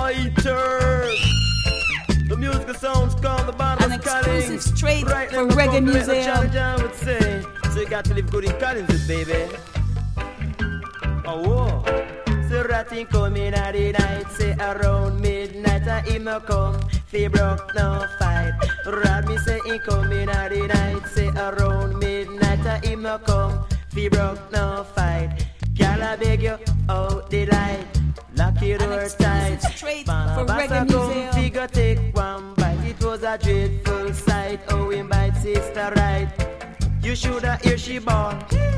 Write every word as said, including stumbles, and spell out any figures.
Fighters. The musical sounds called the band An of Collins. exclusive straight Right for now, Reggae come let the Museum. Charlie John would say. So you got to live good in Collins, baby. Oh, whoa. So ratting coming at the night, say around midnight, and him no come, fi broke no fight. Rat me say he coming at the night, say around midnight, and him no come, fi broke no fight. Girl, I beg you out the light, lock your door tight. For Reggae Museum. Figure take one bite, it was a dreadful sight. Oh, him bite sister right, you shoulda hear she born.